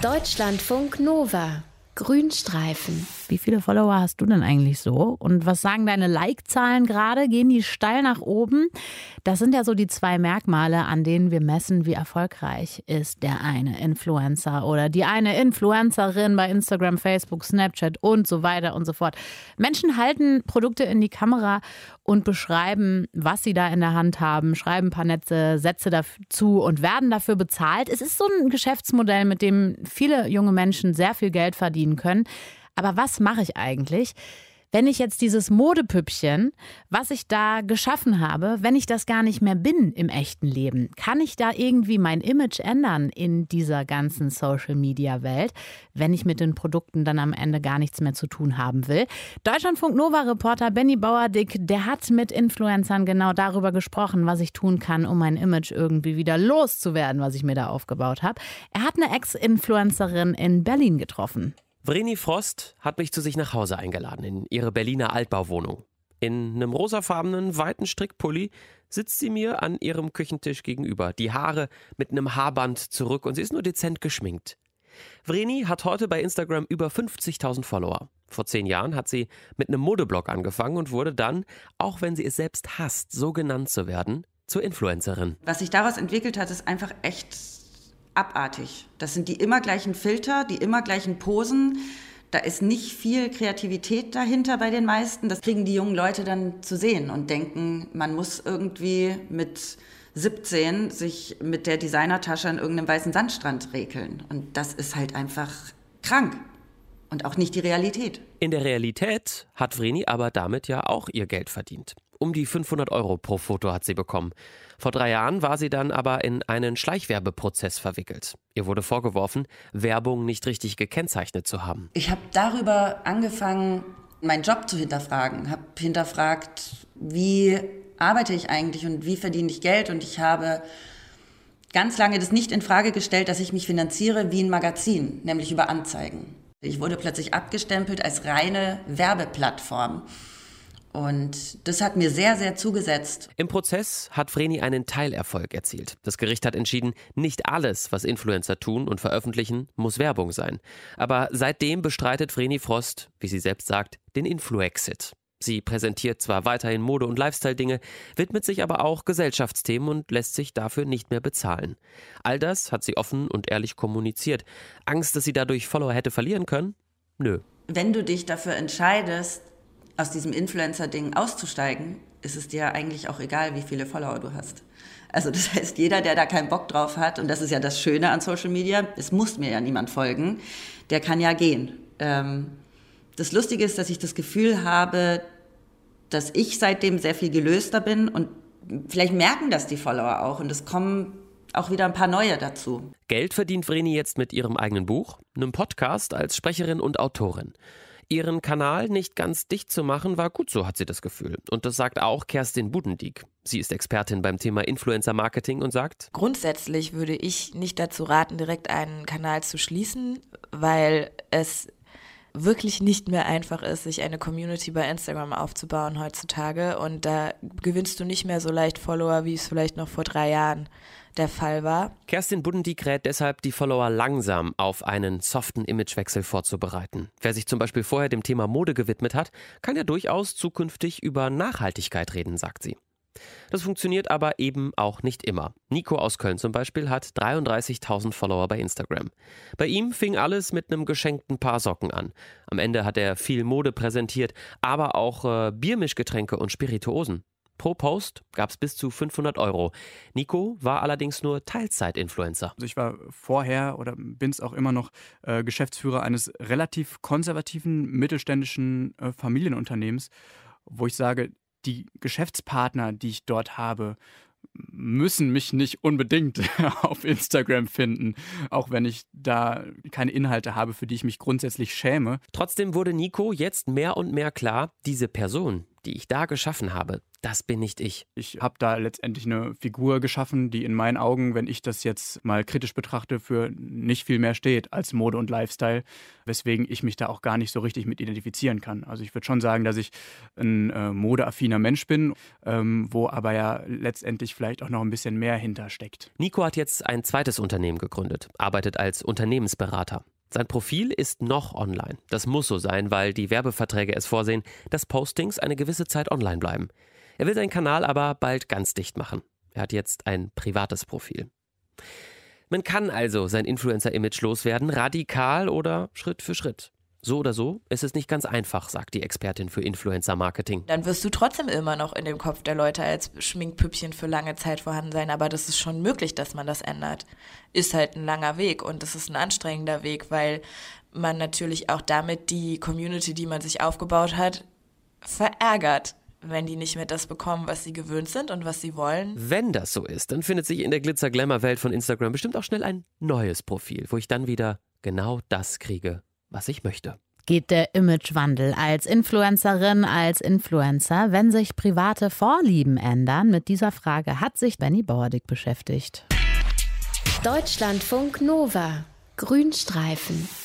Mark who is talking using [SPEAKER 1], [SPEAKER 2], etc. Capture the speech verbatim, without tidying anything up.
[SPEAKER 1] Deutschlandfunk Nova. Grünstreifen.
[SPEAKER 2] Wie viele Follower hast du denn eigentlich so? Und was sagen deine Like-Zahlen gerade? Gehen die steil nach oben? Das sind ja so die zwei Merkmale, an denen wir messen, wie erfolgreich ist der eine Influencer oder die eine Influencerin bei Instagram, Facebook, Snapchat und so weiter und so fort. Menschen halten Produkte in die Kamera und beschreiben, was sie da in der Hand haben, schreiben ein paar nette Sätze dazu und werden dafür bezahlt. Es ist so ein Geschäftsmodell, mit dem viele junge Menschen sehr viel Geld verdienen können. Aber was mache ich eigentlich, wenn ich jetzt dieses Modepüppchen, was ich da geschaffen habe, wenn ich das gar nicht mehr bin im echten Leben? Kann ich da irgendwie mein Image ändern in dieser ganzen Social-Media-Welt, wenn ich mit den Produkten dann am Ende gar nichts mehr zu tun haben will? Deutschlandfunk Nova-Reporter Benny Bauerdick, der hat mit Influencern genau darüber gesprochen, was ich tun kann, um mein Image irgendwie wieder loszuwerden, was ich mir da aufgebaut habe. Er hat eine Ex-Influencerin in Berlin getroffen.
[SPEAKER 3] Vreni Frost hat mich zu sich nach Hause eingeladen, in ihre Berliner Altbauwohnung. In einem rosafarbenen, weiten Strickpulli sitzt sie mir an ihrem Küchentisch gegenüber. Die Haare mit einem Haarband zurück und sie ist nur dezent geschminkt. Vreni hat heute bei Instagram über fünfzigtausend Follower. Vor zehn Jahren hat sie mit einem Modeblog angefangen und wurde dann, auch wenn sie es selbst hasst, so genannt zu werden, zur Influencerin.
[SPEAKER 4] Was sich daraus entwickelt hat, ist einfach echt abartig. Das sind die immer gleichen Filter, die immer gleichen Posen. Da ist nicht viel Kreativität dahinter bei den meisten. Das kriegen die jungen Leute dann zu sehen und denken, man muss irgendwie mit siebzehn sich mit der Designertasche an irgendeinem weißen Sandstrand rekeln. Und das ist halt einfach krank und auch nicht die Realität.
[SPEAKER 3] In der Realität hat Vreni aber damit ja auch ihr Geld verdient. Um die fünfhundert Euro pro Foto hat sie bekommen. Vor drei Jahren war sie dann aber in einen Schleichwerbeprozess verwickelt. Ihr wurde vorgeworfen, Werbung nicht richtig gekennzeichnet zu haben.
[SPEAKER 4] Ich habe darüber angefangen, meinen Job zu hinterfragen. Habe hinterfragt, wie arbeite ich eigentlich und wie verdiene ich Geld. Und ich habe ganz lange das nicht in Frage gestellt, dass ich mich finanziere wie ein Magazin, nämlich über Anzeigen. Ich wurde plötzlich abgestempelt als reine Werbeplattform. Und das hat mir sehr, sehr zugesetzt.
[SPEAKER 3] Im Prozess hat Vreni einen Teilerfolg erzielt. Das Gericht hat entschieden, nicht alles, was Influencer tun und veröffentlichen, muss Werbung sein. Aber seitdem bestreitet Vreni Frost, wie sie selbst sagt, den Influexit. Sie präsentiert zwar weiterhin Mode- und Lifestyle-Dinge, widmet sich aber auch Gesellschaftsthemen und lässt sich dafür nicht mehr bezahlen. All das hat sie offen und ehrlich kommuniziert. Angst, dass sie dadurch Follower hätte verlieren können? Nö.
[SPEAKER 4] Wenn du dich dafür entscheidest, aus diesem Influencer-Ding auszusteigen, ist es dir eigentlich auch egal, wie viele Follower du hast. Also das heißt, jeder, der da keinen Bock drauf hat, und das ist ja das Schöne an Social Media, es muss mir ja niemand folgen, der kann ja gehen. Ähm, das Lustige ist, dass ich das Gefühl habe, dass ich seitdem sehr viel gelöster bin und vielleicht merken das die Follower auch und es kommen auch wieder ein paar neue dazu.
[SPEAKER 3] Geld verdient Vreni jetzt mit ihrem eigenen Buch, einem Podcast als Sprecherin und Autorin. Ihren Kanal nicht ganz dicht zu machen, war gut so, hat sie das Gefühl. Und das sagt auch Kerstin Budendieck. Sie ist Expertin beim Thema Influencer-Marketing und sagt:
[SPEAKER 5] Grundsätzlich würde ich nicht dazu raten, direkt einen Kanal zu schließen, weil es wirklich nicht mehr einfach ist, sich eine Community bei Instagram aufzubauen heutzutage. Und da gewinnst du nicht mehr so leicht Follower, wie es vielleicht noch vor drei Jahren der Fall war.
[SPEAKER 3] Kerstin Budendieck rät deshalb, die Follower langsam auf einen soften Imagewechsel vorzubereiten. Wer sich zum Beispiel vorher dem Thema Mode gewidmet hat, kann ja durchaus zukünftig über Nachhaltigkeit reden, sagt sie. Das funktioniert aber eben auch nicht immer. Nico aus Köln zum Beispiel hat dreiunddreißigtausend Follower bei Instagram. Bei ihm fing alles mit einem geschenkten Paar Socken an. Am Ende hat er viel Mode präsentiert, aber auch äh, Biermischgetränke und Spirituosen. Pro Post gab es bis zu fünfhundert Euro. Nico war allerdings nur Teilzeit-Influencer.
[SPEAKER 6] Also ich war vorher oder bin es auch immer noch äh, Geschäftsführer eines relativ konservativen mittelständischen äh, Familienunternehmens, wo ich sage, die Geschäftspartner, die ich dort habe, müssen mich nicht unbedingt auf Instagram finden, auch wenn ich da keine Inhalte habe, für die ich mich grundsätzlich schäme.
[SPEAKER 3] Trotzdem wurde Nico jetzt mehr und mehr klar, diese Person, die ich da geschaffen habe, das bin nicht ich.
[SPEAKER 6] Ich habe da letztendlich eine Figur geschaffen, die in meinen Augen, wenn ich das jetzt mal kritisch betrachte, für nicht viel mehr steht als Mode und Lifestyle, weswegen ich mich da auch gar nicht so richtig mit identifizieren kann. Also ich würde schon sagen, dass ich ein äh, modeaffiner Mensch bin, ähm, wo aber ja letztendlich vielleicht auch noch ein bisschen mehr hintersteckt.
[SPEAKER 3] Nico hat jetzt ein zweites Unternehmen gegründet, arbeitet als Unternehmensberater. Sein Profil ist noch online. Das muss so sein, weil die Werbeverträge es vorsehen, dass Postings eine gewisse Zeit online bleiben. Er will seinen Kanal aber bald ganz dicht machen. Er hat jetzt ein privates Profil. Man kann also sein Influencer-Image loswerden, radikal oder Schritt für Schritt. So oder so ist es nicht ganz einfach, sagt die Expertin für Influencer-Marketing.
[SPEAKER 5] Dann wirst du trotzdem immer noch in dem Kopf der Leute als Schminkpüppchen für lange Zeit vorhanden sein, aber das ist schon möglich, dass man das ändert. Ist halt ein langer Weg und das ist ein anstrengender Weg, weil man natürlich auch damit die Community, die man sich aufgebaut hat, verärgert, wenn die nicht mehr das bekommen, was sie gewöhnt sind und was sie wollen.
[SPEAKER 3] Wenn das so ist, dann findet sich in der Glitzer-Glamour-Welt von Instagram bestimmt auch schnell ein neues Profil, wo ich dann wieder genau das kriege, was ich möchte.
[SPEAKER 2] Geht der Imagewandel als Influencerin, als Influencer, wenn sich private Vorlieben ändern? Mit dieser Frage hat sich Benny Bauerdick beschäftigt.
[SPEAKER 1] Deutschlandfunk Nova. Grünstreifen.